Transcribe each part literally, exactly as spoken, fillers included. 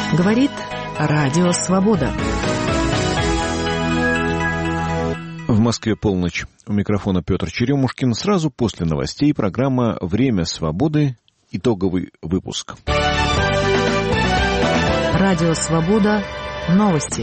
Говорит Радио Свобода. В Москве полночь. У микрофона Петр Черемушкин. Сразу после новостей программа «Время свободы». Итоговый выпуск. Радио Свобода. Новости.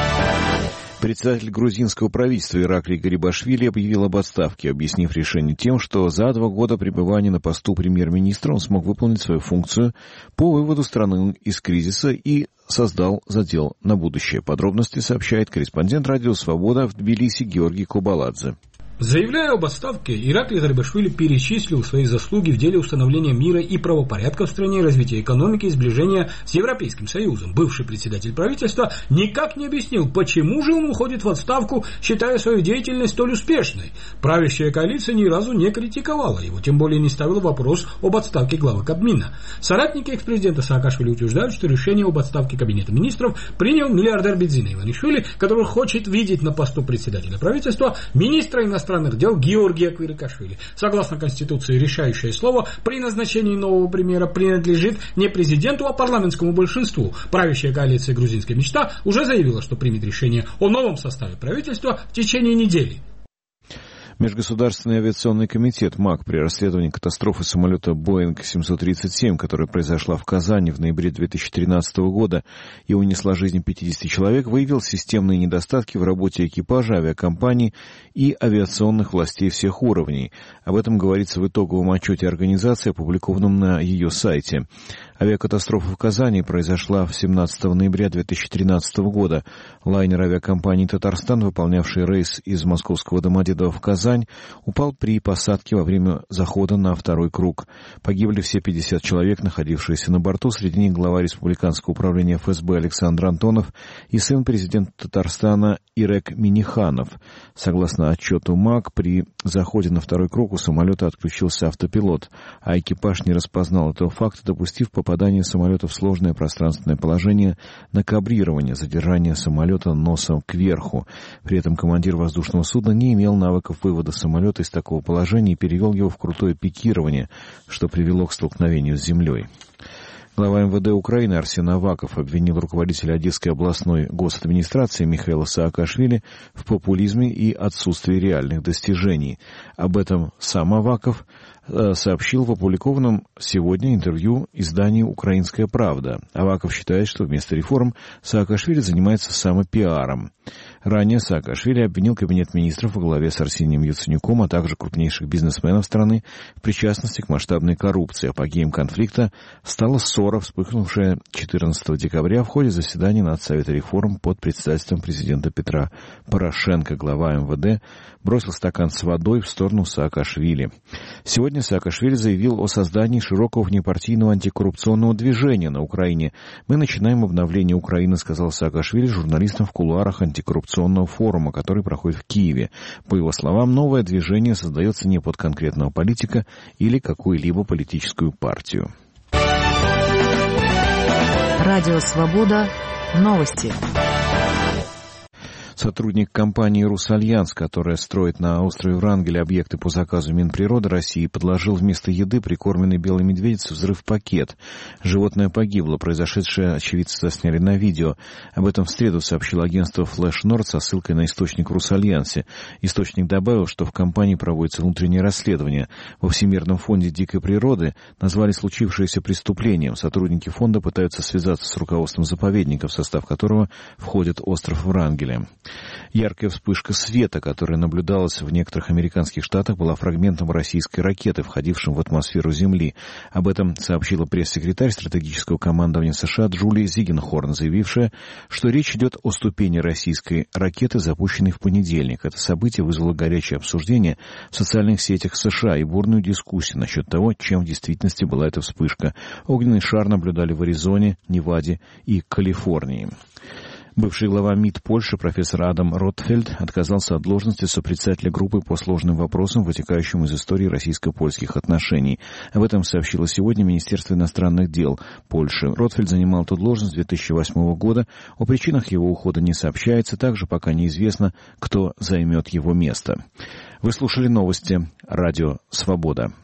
Председатель грузинского правительства Ираклий Гарибашвили объявил об отставке, объяснив решение тем, что за два года пребывания на посту премьер-министра он смог выполнить свою функцию по выводу страны из кризиса и создал задел на будущее. Подробности сообщает корреспондент Радио Свобода в Тбилиси Георгий Кубаладзе. Заявляя об отставке, Ираклий Гарибашвили перечислил свои заслуги в деле установления мира и правопорядка в стране, развития экономики и сближения с Европейским Союзом. Бывший председатель правительства никак не объяснил, почему же он уходит в отставку, считая свою деятельность столь успешной. Правящая коалиция ни разу не критиковала его, тем более не ставила вопрос об отставке главы Кабмина. Соратники экс-президента Саакашвили утверждают, что решение об отставке Кабинета министров принял миллиардер Бидзина Иванишвили, который хочет видеть на посту председателя правительства министра иностранных дел Георгия Квирикашвили. Согласно Конституции, решающее слово при назначении нового премьера принадлежит не президенту, а парламентскому большинству. Правящая коалиция «Грузинская мечта» уже заявила, что примет решение о новом составе правительства в течение недели. Межгосударственный авиационный комитет МАК при расследовании катастрофы самолета Боинг семьсот тридцать семь, которая произошла в Казани в ноябре две тысячи тринадцатого года и унесла жизни пятидесяти человек, выявил системные недостатки в работе экипажа, авиакомпаний и авиационных властей всех уровней. Об этом говорится в итоговом отчете организации, опубликованном на ее сайте. Авиакатастрофа в Казани произошла семнадцатого ноября две тысячи тринадцатого года. Лайнер авиакомпании «Татарстан», выполнявший рейс из московского Домодедово в Казань, упал при посадке во время захода на второй круг. Погибли все пятьдесят человек, находившиеся на борту, среди них глава Республиканского управления эф эс бэ Александр Антонов и сын президента Татарстана Ирек Миниханов. Согласно отчету МАК, при заходе на второй круг у самолета отключился автопилот, а экипаж не распознал этого факта, допустив попадание самолета в сложное пространственное положение на кабрирование, задержание самолета носом кверху. При этом командир воздушного судна не имел навыков вывода самолета из такого положения и перевел его в крутое пикирование, что привело к столкновению с землей. Глава эм вэ дэ Украины Арсен Аваков обвинил руководителя Одесской областной госадминистрации Михаила Саакашвили в популизме и отсутствии реальных достижений. Об этом сам Аваков сообщил в опубликованном сегодня интервью изданию «Украинская правда». Аваков считает, что вместо реформ Саакашвили занимается самопиаром. Ранее Саакашвили обвинил Кабинет министров во главе с Арсением Яценюком, а также крупнейших бизнесменов страны в причастности к масштабной коррупции. Апогеем конфликта стала ссора, вспыхнувшая четырнадцатого декабря в ходе заседания Надсовета реформ под председательством президента Петра Порошенко. Глава эм вэ дэ бросил стакан с водой в сторону Саакашвили. Сегодня Саакашвили заявил о создании широкого внепартийного антикоррупционного движения на Украине. «Мы начинаем обновление Украины», — сказал Саакашвили журналистам в кулуарах антикоррупционного форума, который проходит в Киеве. По его словам, новое движение создается не под конкретного политика или какую-либо политическую партию. Радио Свобода. Новости. Сотрудник компании «Русальянс», которая строит на острове Врангеля объекты по заказу Минприроды России, подложил вместо еды прикормленной белой медведице взрыв-пакет. Животное погибло. Произошедшее очевидцы засняли на видео. Об этом в среду сообщило агентство Flash Nord со ссылкой на источник в «Русальянсе». Источник добавил, что в компании проводится внутреннее расследование. Во Всемирном фонде дикой природы назвали случившееся преступлением. Сотрудники фонда пытаются связаться с руководством заповедника, в состав которого входит остров Врангеля. Яркая вспышка света, которая наблюдалась в некоторых американских штатах, была фрагментом российской ракеты, входившей в атмосферу Земли. Об этом сообщила пресс-секретарь стратегического командования США Джулия Зигенхорн, заявившая, что речь идет о ступени российской ракеты, запущенной в понедельник. Это событие вызвало горячее обсуждение в социальных сетях США и бурную дискуссию насчет того, чем в действительности была эта вспышка. Огненный шар наблюдали в Аризоне, Неваде и Калифорнии. Бывший глава МИД Польши профессор Адам Ротфельд отказался от должности сопредседателя группы по сложным вопросам, вытекающим из истории российско-польских отношений. Об этом сообщило сегодня Министерство иностранных дел Польши. Ротфельд занимал эту должность с две тысячи восьмого года. О причинах его ухода не сообщается. Также пока неизвестно, кто займет его место. Вы слушали новости «Радио Свобода».